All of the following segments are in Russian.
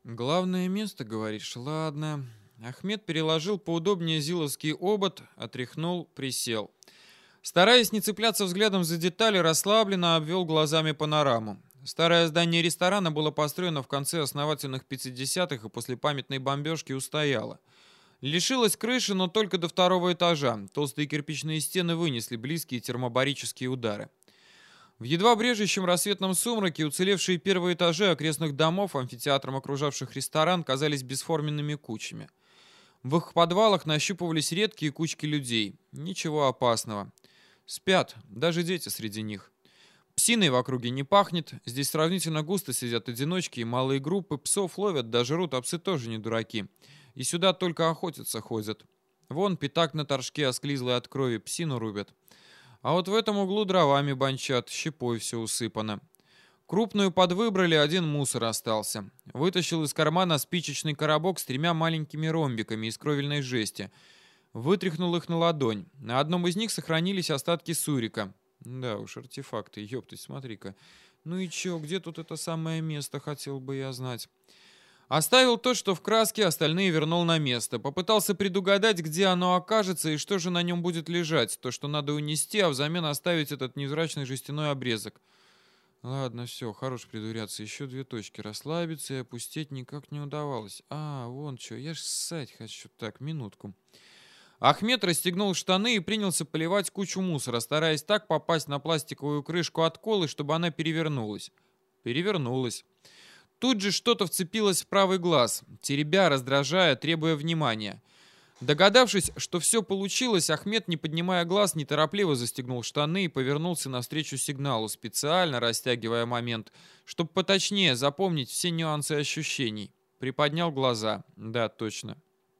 Главное место, говоришь? Ладно. Ахмед переложил поудобнее зиловский обод, отряхнул, присел. Стараясь не цепляться взглядом за детали, расслабленно обвел глазами панораму. Старое здание ресторана было построено в конце основательных 50-х и после памятной бомбежки устояло. Лишилось крыши, но только до второго этажа. Толстые кирпичные стены вынесли близкие термобарические удары. В едва брежущем рассветном сумраке уцелевшие первые этажи окрестных домов, амфитеатром окружавших ресторан, казались бесформенными кучами. В их подвалах нащупывались редкие кучки людей. Ничего опасного. Спят, даже дети среди них. Псиной в округе не пахнет, здесь сравнительно густо сидят одиночки и малые группы, псов ловят, да жрут, а псы тоже не дураки. И сюда только охотиться ходят. Вон пятак на торжке осклизлый от крови, псину рубят. А вот в этом углу дровами бончат, щепой все усыпано. Крупную подвыбрали, один мусор остался. Вытащил из кармана спичечный коробок с 3 маленькими ромбиками из кровельной жести. Вытряхнул их на ладонь. На одном из них сохранились остатки сурика. Да уж, артефакты, ёптать, смотри-ка. Ну и чё, где тут это самое место, хотел бы я знать. Оставил то, что в краске, остальные вернул на место. Попытался предугадать, где оно окажется и что же на нем будет лежать. То, что надо унести, а взамен оставить этот невзрачный жестяной обрезок. Ладно, все, хорош придуряться. Еще 2 точки. Расслабиться и опустить никак не удавалось. А, вон что, я ж ссать хочу. Так, минутку. Ахмед расстегнул штаны и принялся поливать кучу мусора, стараясь так попасть на пластиковую крышку от колы, чтобы она перевернулась. Перевернулась. Тут же что-то вцепилось в правый глаз, теребя, раздражая, требуя внимания. Догадавшись, что все получилось, Ахмед, не поднимая глаз, неторопливо застегнул штаны и повернулся навстречу сигналу, специально растягивая момент, чтобы поточнее запомнить все нюансы ощущений. Приподнял глаза. Да, точно.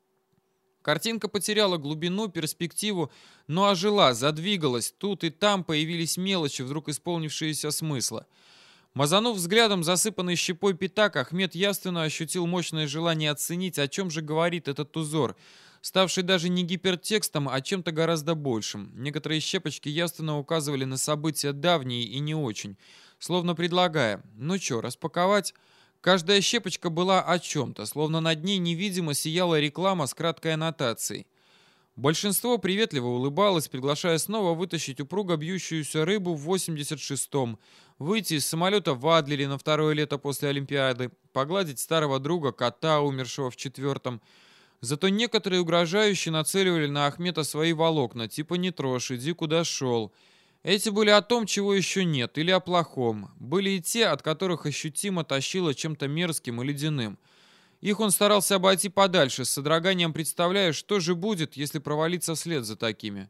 Картинка потеряла глубину, перспективу, но ожила, задвигалась. Тут и там появились мелочи, вдруг исполнившиеся смысла. Мазанув взглядом засыпанный щепой пятак, Ахмед явственно ощутил мощное желание оценить, о чем же говорит этот узор, ставший даже не гипертекстом, а чем-то гораздо большим. Некоторые щепочки явственно указывали на события давние и не очень, словно предлагая: ну чё, распаковать? Каждая щепочка была о чем-то, словно над ней невидимо сияла реклама с краткой аннотацией. Большинство приветливо улыбалось, приглашая снова вытащить упруго бьющуюся рыбу в 86-м, выйти из самолета в Адлере на второе лето после Олимпиады, погладить старого друга, кота, умершего в 4-м. Зато некоторые угрожающе нацеливали на Ахмета свои волокна, типа «не трожь, иди куда шел». Эти были о том, чего еще нет, или о плохом. Были и те, от которых ощутимо тащило чем-то мерзким и ледяным. Их он старался обойти подальше, с содроганием представляя, что же будет, если провалиться вслед за такими.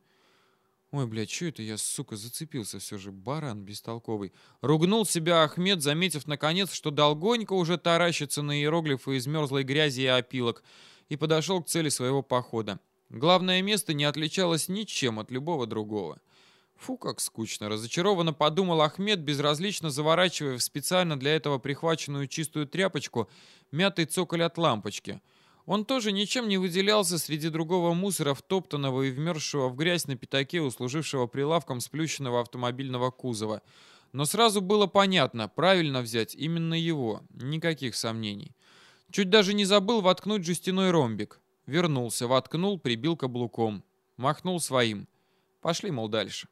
Ой, блядь, что это я, сука, зацепился все же, баран бестолковый. Ругнул себя Ахмед, заметив наконец, что долгонько уже таращится на иероглифы из мерзлой грязи и опилок, и подошел к цели своего похода. Главное место не отличалось ничем от любого другого. Фу, как скучно, разочарованно подумал Ахмед, безразлично заворачивая в специально для этого прихваченную чистую тряпочку мятый цоколь от лампочки. Он тоже ничем не выделялся среди другого мусора, втоптанного и вмерзшего в грязь на пятаке, услужившего прилавком сплющенного автомобильного кузова. Но сразу было понятно, правильно взять именно его, никаких сомнений. Чуть даже не забыл воткнуть жестяной ромбик. Вернулся, воткнул, прибил каблуком. Махнул своим. Пошли, мол, дальше.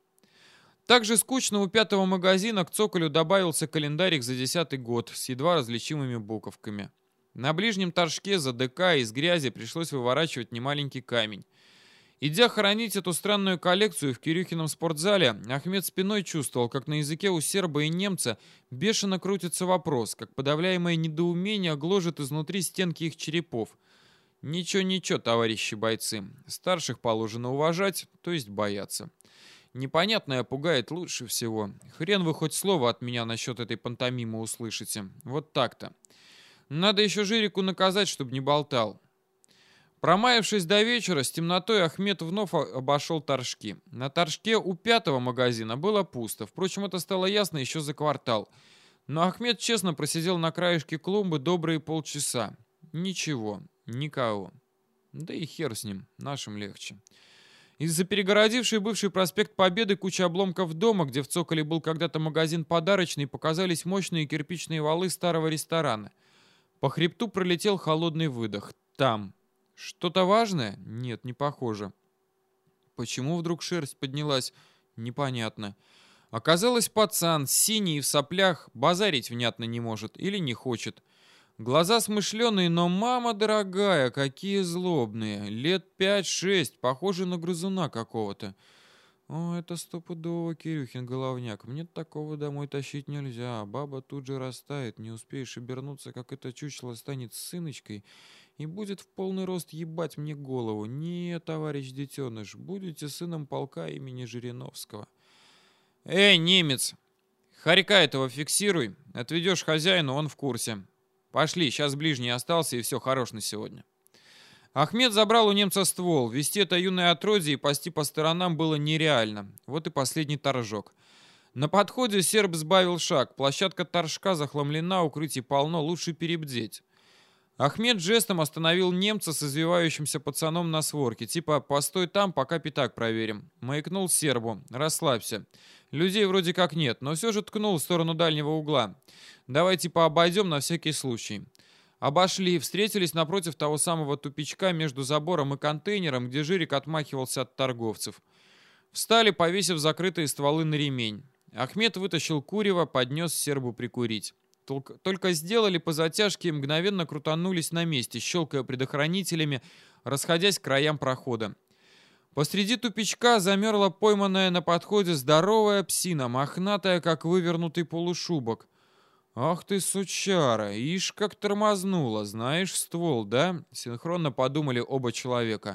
Также скучно у 5-го магазина к цоколю добавился календарик за 10-й год с едва различимыми буковками. На ближнем торжке за ДК из грязи пришлось выворачивать немаленький камень. Идя хоронить эту странную коллекцию в Кирюхином спортзале, Ахмед спиной чувствовал, как на языке у серба и немца бешено крутится вопрос, как подавляемое недоумение гложет изнутри стенки их черепов. Ничего-ничего, товарищи бойцы, старших положено уважать, то есть бояться. Непонятное пугает лучше всего. Хрен вы хоть слово от меня насчет этой пантомимы услышите. Вот так-то. Надо еще Жирику наказать, чтобы не болтал. Промаявшись до вечера, с темнотой Ахмед вновь обошел торжки. На торжке у 5-го магазина было пусто. Впрочем, это стало ясно еще за квартал. Но Ахмед честно просидел на краешке клумбы добрые полчаса. Ничего, никого. Да и хер с ним, нашим легче. Из-за перегородившей бывший проспект Победы куча обломков дома, где в цоколе был когда-то магазин подарочный, показались мощные кирпичные валы старого ресторана. По хребту пролетел холодный выдох. Там. Что-то важное? Нет, не похоже. Почему вдруг шерсть поднялась? Непонятно. Оказалось, пацан, синий и в соплях, базарить внятно не может или не хочет. Глаза смышленые, но, мама дорогая, какие злобные. Лет 5-6, похожи на грызуна какого-то. О, это стопудово Кирюхин головняк. Мне такого домой тащить нельзя. Баба тут же растает, не успеешь обернуться, как это чучело станет сыночкой и будет в полный рост ебать мне голову. Не, товарищ детеныш, будете сыном полка имени Жириновского. Эй, немец, хорька этого фиксируй. Отведешь хозяину, он в курсе. Пошли, сейчас ближний остался и все, хорош на сегодня. Ахмед забрал у немца ствол. Вести это юное отродье и пасти по сторонам было нереально. Вот и последний торжок. На подходе серб сбавил шаг. Площадка торжка захламлена, укрытий полно, лучше перебдеть. Ахмед жестом остановил немца с извивающимся пацаном на сворке. Типа, постой там, пока пятак проверим. Маякнул сербу. Расслабься. Людей вроде как нет, но все же ткнул в сторону дальнего угла. Давай типа обойдем на всякий случай. Обошли, встретились напротив того самого тупичка между забором и контейнером, где Жирик отмахивался от торговцев. Встали, повесив закрытые стволы на ремень. Ахмед вытащил курево, поднес сербу прикурить. Только сделали по затяжке и мгновенно крутанулись на месте, щелкая предохранителями, расходясь к краям прохода. Посреди тупичка замерла пойманная на подходе здоровая псина, мохнатая, как вывернутый полушубок. «Ах ты, сучара, ишь как тормознула, знаешь ствол, да?» Синхронно подумали оба человека.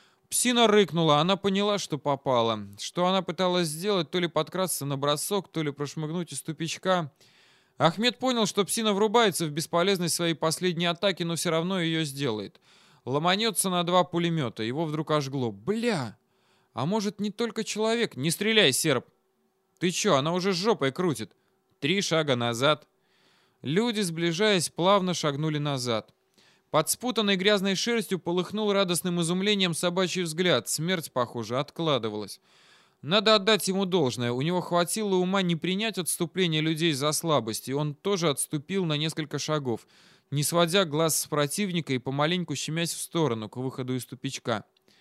Псина рыкнула, она поняла, что попала. Что она пыталась сделать, то ли подкрасться на бросок, то ли прошмыгнуть из тупичка. Ахмед понял, что псина врубается в бесполезность своей последней атаки, но все равно ее сделает. Ломанется на 2 пулемета, его вдруг ожгло. «Бля! А может, не только человек? Не стреляй, серб!» «Ты че, она уже с жопой крутит!» 3 шага назад. Люди, сближаясь, плавно шагнули назад. Под спутанной грязной шерстью полыхнул радостным изумлением собачий взгляд. Смерть, похоже, откладывалась. Надо отдать ему должное. У него хватило ума не принять отступление людей за слабость, и он тоже отступил на несколько шагов, не сводя глаз с противника и помаленьку щемясь в сторону, к выходу из тупичка.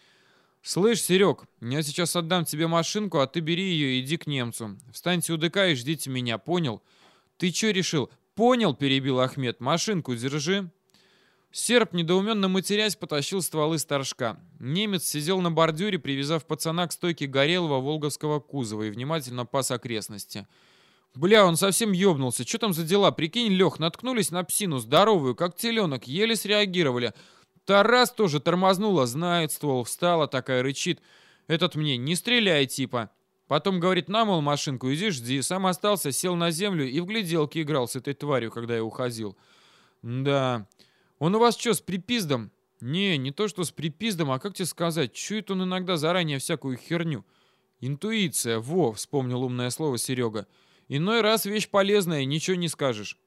«Слышь, Серег, я сейчас отдам тебе машинку, а ты бери ее и иди к немцу. Встаньте у ДК и ждите меня, понял?» «Ты че решил?» «Понял», — перебил Ахмед, — «машинку держи». Серб, недоуменно матерясь, потащил стволы с торжка. Немец сидел на бордюре, привязав пацана к стойке горелого волговского кузова и внимательно пас окрестности. «Бля, он совсем ёбнулся. Че там за дела? Прикинь, Лех, наткнулись на псину, здоровую, как теленок, еле среагировали. Тарас тоже тормознула, знает ствол, встала такая, рычит. Этот мне, не стреляй, типа. Потом говорит, на, мол, машинку, иди жди. Сам остался, сел на землю и в гляделки играл с этой тварью, когда я уходил. Да. Он у вас что, с припиздом? Не то, что с припиздом, а как тебе сказать, чует он иногда заранее всякую херню. Интуиция, во, вспомнил умное слово Серега. Иной раз вещь полезная, ничего не скажешь.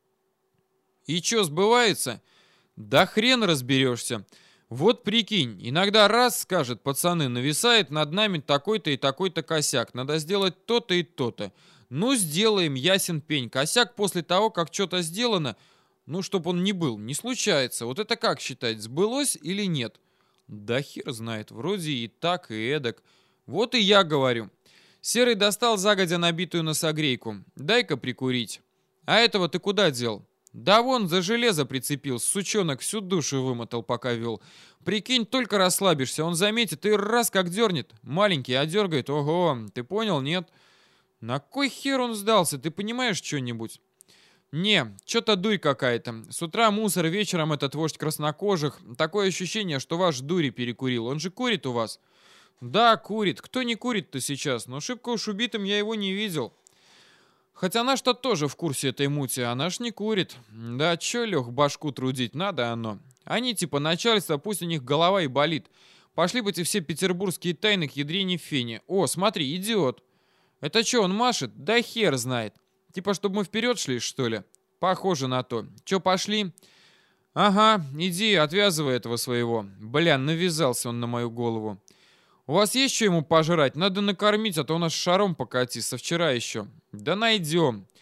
И чё, сбывается? Да хрен разберешься. Вот прикинь, иногда раз скажет, пацаны, нависает над нами такой-то и такой-то косяк. Надо сделать то-то и то-то. Ну, сделаем, ясен пень. Косяк после того, как что-то сделано, ну, чтоб он не был, не случается. Вот это как считать, сбылось или нет? Да хер знает, вроде и так, и эдак. Вот и я говорю. Серый достал загодя набитую носогрейку. Дай-ка прикурить. А этого ты куда дел? Да вон, за железо прицепил, сучонок всю душу вымотал, пока вел. Прикинь, только расслабишься, он заметит и раз как дернет. Маленький, а дергает, ого, ты понял, нет? На кой хер он сдался, ты понимаешь что-нибудь? Не, что-то дурь какая-то. С утра мусор, вечером этот вождь краснокожих. Такое ощущение, что ваш дури перекурил. Он же курит у вас? Да, курит. Кто не курит-то сейчас? Но шибко уж убитым я его не видел. Хотя наш-то тоже в курсе этой мути, а наш не курит. Да чё, Лёх, башку трудить, надо оно. Они типа начальство, пусть у них голова и болит. Пошли бы эти все петербургские тайны к ядрине фене. О, смотри, идиот. Это чё, он машет? Да хер знает. Типа, чтобы мы вперед шли, что ли? Похоже на то. Чё, пошли? Ага, иди, отвязывай этого своего. Бля, навязался он на мою голову. У вас есть что ему пожрать? Надо накормить, а то у нас шаром покати, со вчера еще. Да найдем.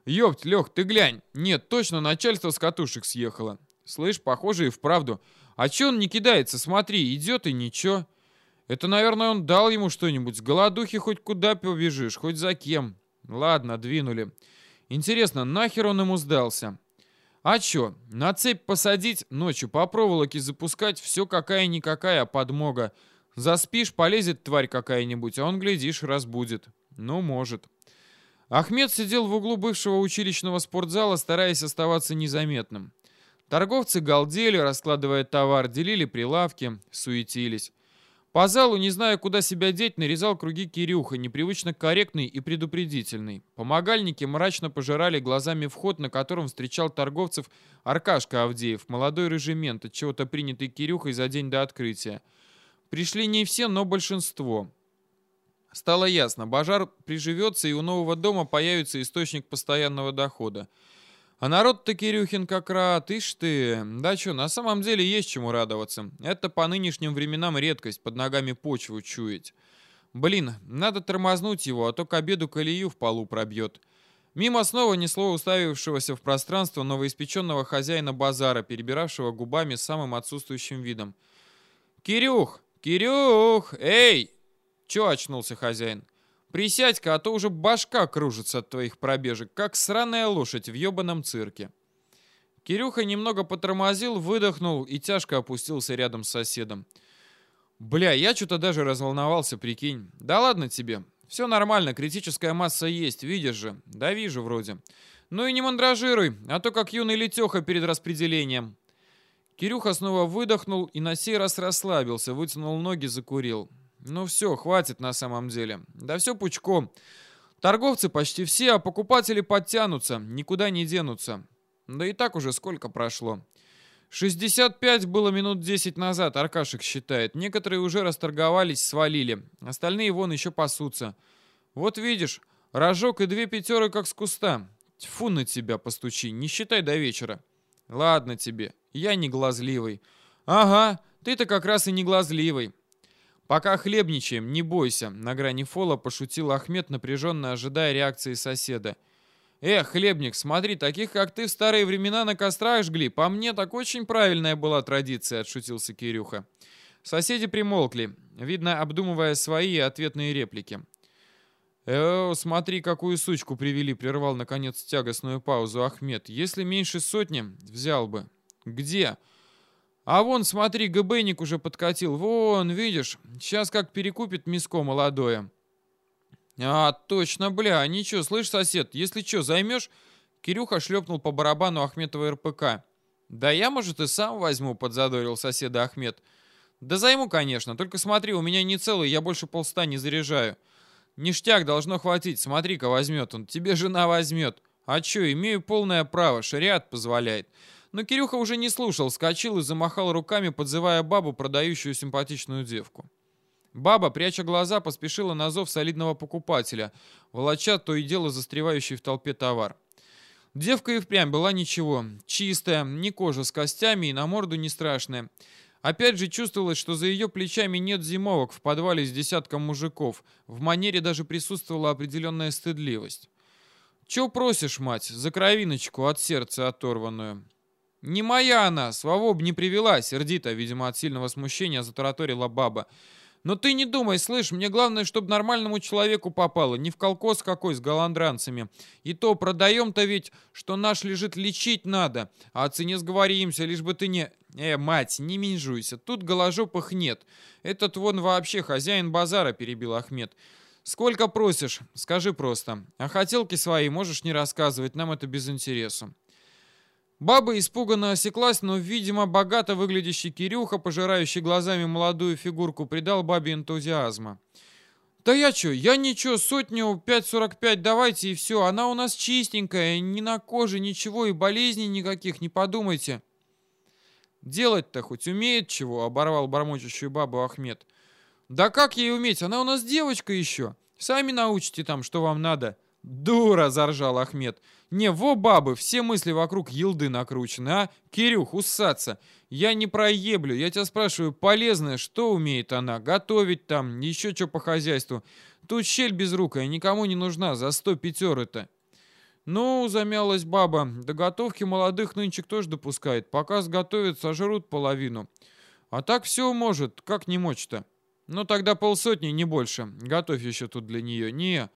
Ёпть, Лех, ты глянь. Нет, точно начальство с катушек съехало. Слышь, похоже и вправду. А чё он не кидается? Смотри, идет и ничего. Это, наверное, он дал ему что-нибудь. С голодухи хоть куда побежишь, хоть за кем. Ладно, двинули. Интересно, нахер он ему сдался? А чё, на цепь посадить, ночью по проволоке запускать, все какая-никакая подмога. Заспишь, полезет тварь какая-нибудь, а он, глядишь, разбудит. Ну, может. Ахмед сидел в углу бывшего училищного спортзала, стараясь оставаться незаметным. Торговцы галдели, раскладывая товар, делили прилавки, суетились. По залу, не зная, куда себя деть, нарезал круги Кирюха, непривычно корректный и предупредительный. Помогальники мрачно пожирали глазами вход, на котором встречал торговцев Аркашка Авдеев, молодой рыжемент, от чего-то принятый Кирюхой за день до открытия. Пришли не все, но большинство. Стало ясно, базар приживется, и у нового дома появится источник постоянного дохода. А народ-то Кирюхин как рад, ишь ты. Да чё, на самом деле есть чему радоваться. Это по нынешним временам редкость, под ногами почву чуять. Блин, надо тормознуть его, а то к обеду колею в полу пробьет. Мимо снова несло уставившегося в пространство новоиспеченного хозяина базара, перебиравшего губами с самым отсутствующим видом. «Кирюх! Кирюх! Эй!» «Чё очнулся хозяин? Присядь-ка, а то уже башка кружится от твоих пробежек, как сраная лошадь в ёбаном цирке». Кирюха немного потормозил, выдохнул и тяжко опустился рядом с соседом. «Бля, я что-то даже разволновался, прикинь. Да ладно тебе. Все нормально, критическая масса есть, видишь же. Да вижу вроде. Ну и не мандражируй, а то как юный летеха перед распределением». Кирюха снова выдохнул и на сей раз расслабился, вытянул ноги, закурил. Ну все, хватит на самом деле. Да все пучком. Торговцы почти все, а покупатели подтянутся, никуда не денутся. Да и так уже сколько прошло. 65 было минут 10 назад, Аркашек считает. Некоторые уже расторговались, свалили. Остальные вон еще пасутся. Вот видишь, рожок и 2 пятеры как с куста. Тьфу на тебя, постучи, не считай до вечера. Ладно тебе, я не глазливый. Ага, ты-то как раз и не глазливый. «Пока хлебничаем, не бойся», — на грани фола пошутил Ахмед, напряженно ожидая реакции соседа. Хлебник, смотри, таких, как ты, в старые времена на кострах жгли. По мне, так очень правильная была традиция», — отшутился Кирюха. Соседи примолкли, видно, обдумывая свои ответные реплики. «Смотри, какую сучку привели», — прервал, наконец, тягостную паузу Ахмед. «Если меньше сотни, взял бы». «Где?» «А вон, смотри, ГБник уже подкатил. Вон, видишь, сейчас как перекупит миско молодое». «А, точно, бля, ничего, слышь, сосед, если что, займешь?» Кирюха шлепнул по барабану Ахметова РПК. «Да я, может, и сам возьму», — подзадорил соседа Ахмед. «Да займу, конечно, только смотри, у меня не целый, я больше полста не заряжаю». «Ништяк, должно хватить, смотри-ка, возьмет он, тебе жена возьмет». «А чё, имею полное право, шариат позволяет». Но Кирюха уже не слушал, вскочил и замахал руками, подзывая бабу, продающую симпатичную девку. Баба, пряча глаза, поспешила на зов солидного покупателя, волоча то и дело застревающий в толпе товар. Девка и впрямь была ничего, чистая, не кожа с костями и на морду не страшная. Опять же чувствовалось, что за ее плечами нет зимовок в подвале с десятком мужиков, в манере даже присутствовала определенная стыдливость. «Чё просишь, мать, за кровиночку от сердца оторванную?» «Не моя она, Свовоб не привела», — сердито, видимо, от сильного смущения затараторила баба. «Но ты не думай, слышь, мне главное, чтобы нормальному человеку попало, не в колхоз какой с голландранцами. И то продаем-то ведь, что наш лежит, лечить надо, а о цене сговоримся, лишь бы ты не...» мать, не менжуйся, тут голожопых нет. Этот вон вообще хозяин базара», — перебил Ахмед. «Сколько просишь? Скажи просто. А хотелки свои можешь не рассказывать, нам это без интересу». Баба испуганно осеклась, но, видимо, богато выглядящий Кирюха, пожирающий глазами молодую фигурку, придал бабе энтузиазма. «Да я чё, я ничего, сотню 5,45 давайте и все, она у нас чистенькая, ни на коже, ничего и болезней никаких, не подумайте». «Делать-то хоть умеет чего?» — оборвал бормочущую бабу Ахмед. «Да как ей уметь, она у нас девочка еще, сами научите там, что вам надо». «Дура!» — заржал Ахмед. «Не, во бабы, все мысли вокруг елды накручены, а? Кирюх, уссаться! Я не проеблю, я тебя спрашиваю, полезное, что умеет она? Готовить там, еще что по хозяйству? Тут щель безрукая, никому не нужна, за 100 пятер это». Ну, замялась баба, до готовки молодых нынче кто ж допускает? Пока сготовят, сожрут половину. А так все может, как не мочь-то? Ну тогда полсотни, не больше. Готовь еще тут для нее. Не,